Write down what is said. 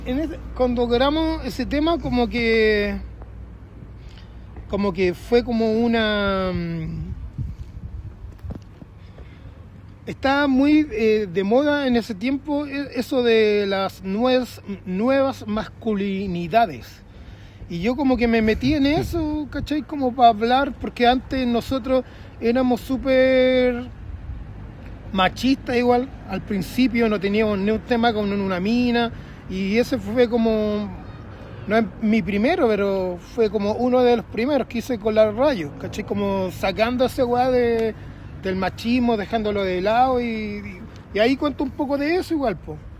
Cuando grabamos ese tema, como que fue como una... Estaba muy de moda en ese tiempo eso de las nuevas masculinidades. Y yo como que me metí en eso, ¿cachai? Como para hablar, porque antes nosotros éramos súper machistas igual. Al principio no teníamos ni un tema con una mina. Y ese fue como, no es mi primero, pero fue como uno de los primeros que hice con la Rayo, ¿cachai? Como sacando ese weá del machismo, dejándolo de lado y ahí cuento un poco de eso igual, pues.